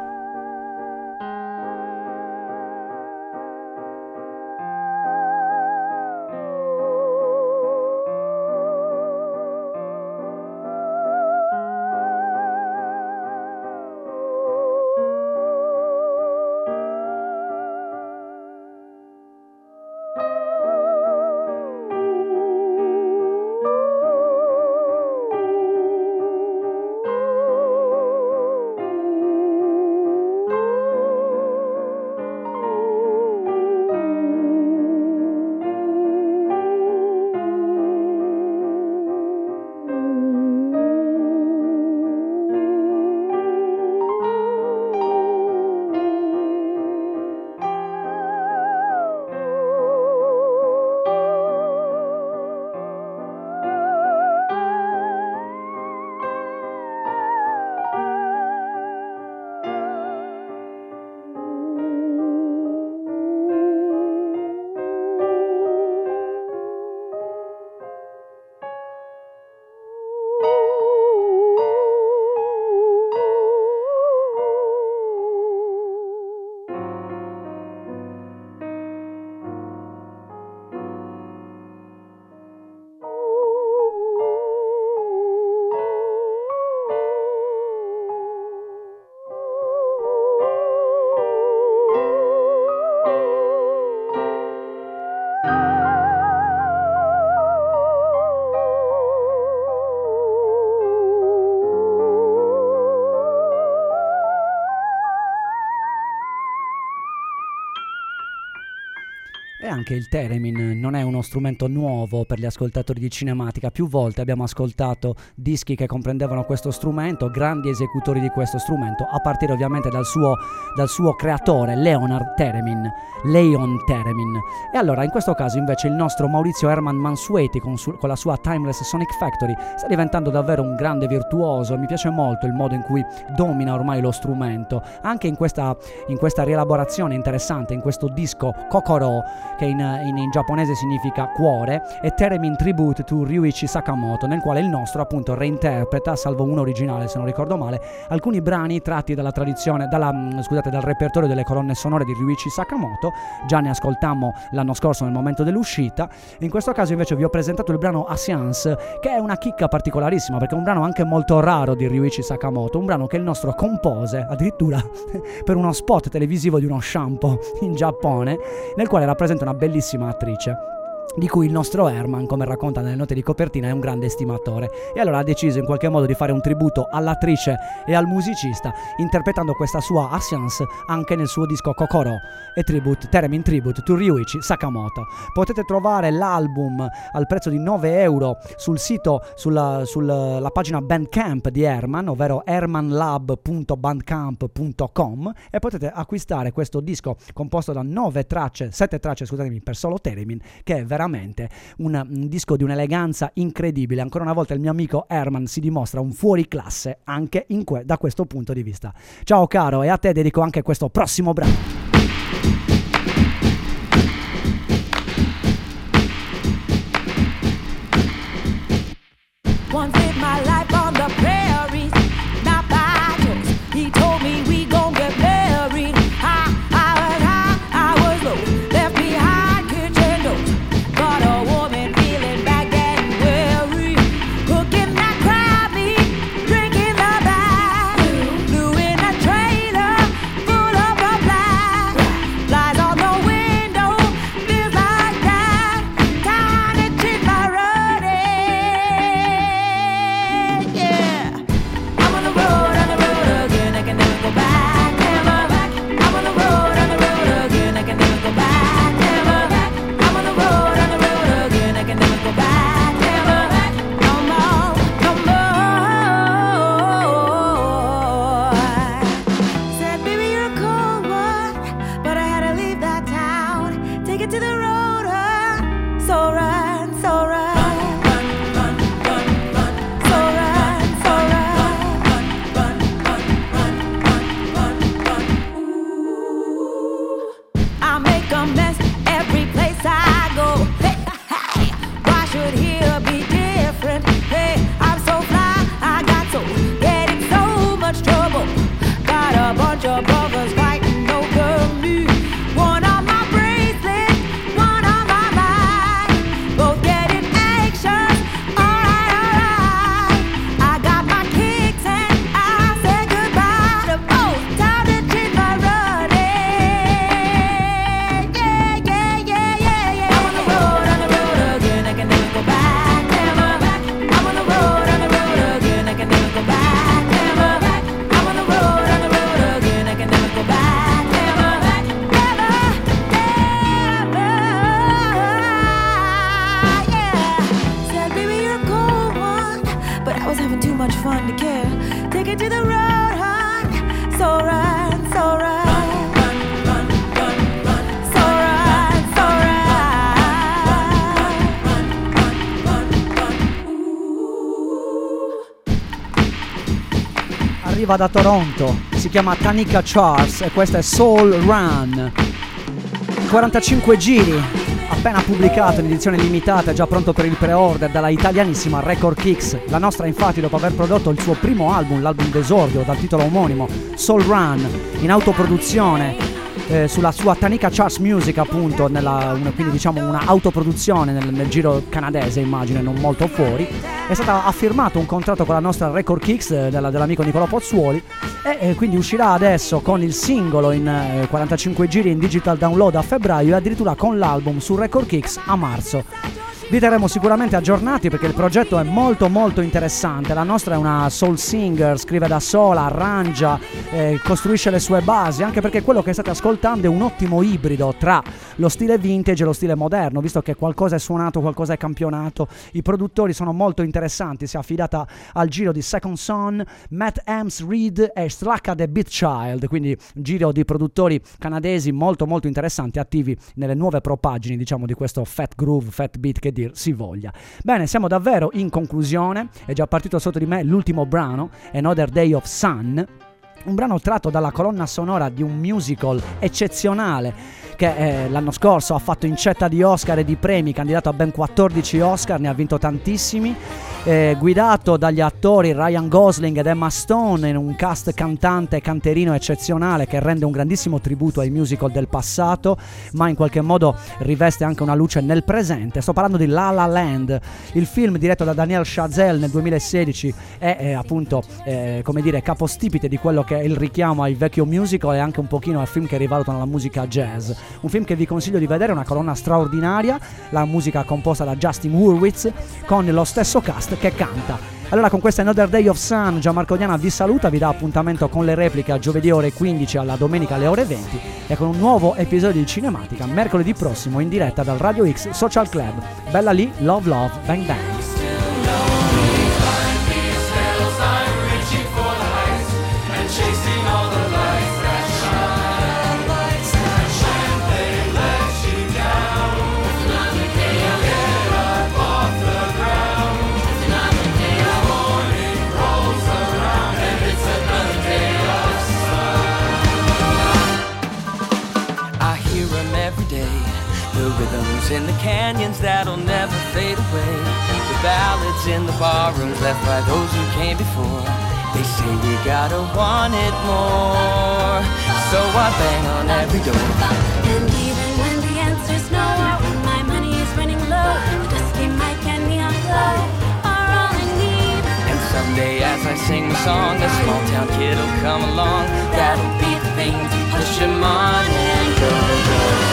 Anche il theremin non è uno strumento nuovo per gli ascoltatori di Cinematica. Più volte abbiamo ascoltato dischi che comprendevano questo strumento, grandi esecutori di questo strumento, a partire ovviamente dal suo, dal suo creatore Leonard Theremin, Leon Theremin. E allora in questo caso invece il nostro Maurizio Herman Mansueti con, su, con la sua Timeless Sonic Factory sta diventando davvero un grande virtuoso. Mi piace molto il modo in cui domina ormai lo strumento, anche in questa, in questa rielaborazione interessante, in questo disco Kokoro, che in, in, in giapponese significa cuore, e Theremin Tribute to Ryuichi Sakamoto, nel quale il nostro appunto reinterpreta, salvo uno originale se non ricordo male, alcuni brani tratti dalla tradizione, dalla, scusate, dal repertorio delle colonne sonore di Ryuichi Sakamoto. Già ne ascoltammo l'anno scorso nel momento dell'uscita. In questo caso invece vi ho presentato il brano Asians, che è una chicca particolarissima perché è un brano anche molto raro di Ryuichi Sakamoto, un brano che il nostro compose addirittura per uno spot televisivo di uno shampoo in Giappone, nel quale rappresenta una bellissima attrice di cui il nostro Herman, come racconta nelle note di copertina, è un grande estimatore, e allora ha deciso in qualche modo di fare un tributo all'attrice e al musicista interpretando questa sua Asians anche nel suo disco Kokoro e Tribute, Theremin Tribute to Ryuichi Sakamoto. Potete trovare l'album al prezzo di nove euro sul sito, sulla, sulla pagina Bandcamp di Herman, ovvero hermanlab punto bandcamp punto com, e potete acquistare questo disco composto da nove tracce, sette tracce scusatemi, per solo Theremin, che è veramente un, un disco di un'eleganza incredibile. Ancora una volta il mio amico Herman si dimostra un fuoriclasse anche in que- da questo punto di vista. Ciao caro, e a te dedico anche questo prossimo brano. Once lived my life on the prairies, not by choice. He told me we gon' get married. I, I was high, I was low, left behind kitchen doors. Got a woman feeling back and weary, cooking that crab meat, drinking the bath. Flew in a trailer full of a black. Flies on the window, feels like that. Tiny chin my running. Yeah, I'm on the road, on the road again. I can never go back, never back. I'm on the road, on the road again. I can never go back, never back. I'm on the road, on the road again. I can never go back, never back. No more, no more. Said, baby, you're a cold one, but I had to leave that town. Take it to the road, huh? So run, so run. So run, so run. I make a mess every place I go. Hey, hey, why should here be different? Hey, I'm so fly, I got so get in so much trouble. Got a bunch of brothers fighting over me. One on my bracelet, one on my mind. Both getting anxious. Alright, alright. I got my kicks and I said goodbye to both. Time to change my running. Yeah, yeah, yeah, yeah, yeah. I'm on the road, on the road again. I can never go back, never back. I'm on the road, on the road again. I can never go back, never back. I'm on the road, on the road again. I can never go back, never back, never, never. Yeah. Said, baby, you're a cold one, but I was having too much fun to care. Take it to the road, hon. So run, so run. So run, so run. Arriva da Toronto, si chiama Tanika Charles e questa è Soul Run. quarantacinque giri, appena pubblicato in edizione limitata, già pronto per il pre-order dalla italianissima Record Kicks. La nostra infatti, dopo aver prodotto il suo primo album, l'album d'esordio dal titolo omonimo, Soul Run, in autoproduzione, eh, sulla sua Tanika Charles Music appunto, nella, una, quindi diciamo una autoproduzione nel, nel giro canadese, immagino, non molto fuori, è stato affirmato un contratto con la nostra Record Kicks eh, della, dell'amico Nicolò Pozzuoli, e eh, quindi uscirà adesso con il singolo in eh, quarantacinque giri in digital download a febbraio, e addirittura con l'album su Record Kicks a marzo. Vi terremo sicuramente aggiornati perché il progetto è molto molto interessante. La nostra è una soul singer, scrive da sola, arrangia, eh, costruisce le sue basi, anche perché quello che state ascoltando è un ottimo ibrido tra lo stile vintage e lo stile moderno, visto che qualcosa è suonato, qualcosa è campionato. I produttori sono molto interessanti, si è affidata al giro di Second Son, Matt Ames Reed e Slacka the Beat Child, quindi giro di produttori canadesi molto molto interessanti, attivi nelle nuove propagini, diciamo, di questo fat groove, fat beat che si voglia. Bene, siamo davvero in conclusione, è già partito sotto di me l'ultimo brano, Another Day of Sun, un brano tratto dalla colonna sonora di un musical eccezionale che eh, l'anno scorso ha fatto incetta di Oscar e di premi, candidato a ben quattordici Oscar, ne ha vinto tantissimi, eh, guidato dagli attori Ryan Gosling ed Emma Stone in un cast cantante e canterino eccezionale che rende un grandissimo tributo ai musical del passato, ma in qualche modo riveste anche una luce nel presente. Sto parlando di La La Land, il film diretto da Daniel Chazelle nel duemilasedici è eh, appunto eh, come dire capostipite di quello che è il richiamo al vecchio musical e anche un pochino al film che rivalutano la musica jazz. Un film che vi consiglio di vedere, una colonna straordinaria, la musica composta da Justin Hurwitz con lo stesso cast che canta. Allora con questa Another Day of Sun Gianmarco Diana vi saluta, vi dà appuntamento con le repliche a giovedì ore quindici, alla domenica alle ore venti e con un nuovo episodio di Cinematica mercoledì prossimo in diretta dal Radio X Social Club. Bella lì, love love, bang bang. In the canyons that'll never fade away, the ballads in the barrooms left by those who came before. They say we gotta want it more, so I bang on every door. And even when the answer's no, when my money is running low, the dusty mic and neon glow are all I need. And someday as I sing the song, a small town kid'll come along. That'll be the thing to push him on and go, go.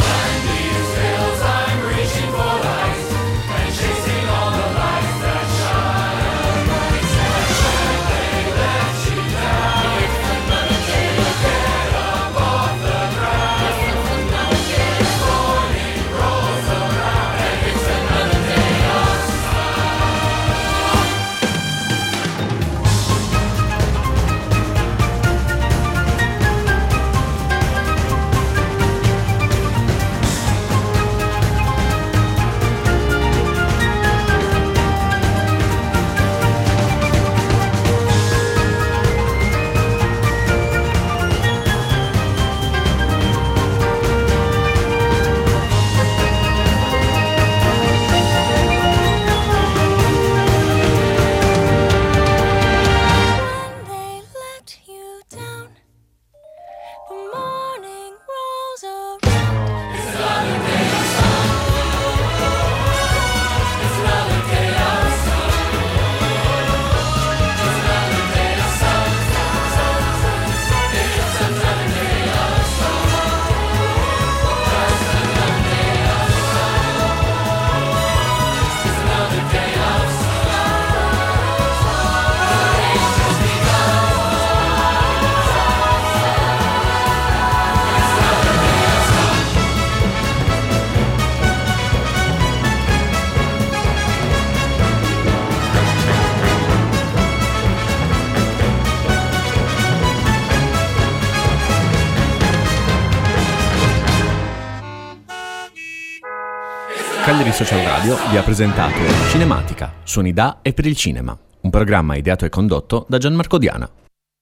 Cagliari Social Radio vi ha presentato Cinematica, suoni da e per il cinema, un programma ideato e condotto da Gianmarco Diana.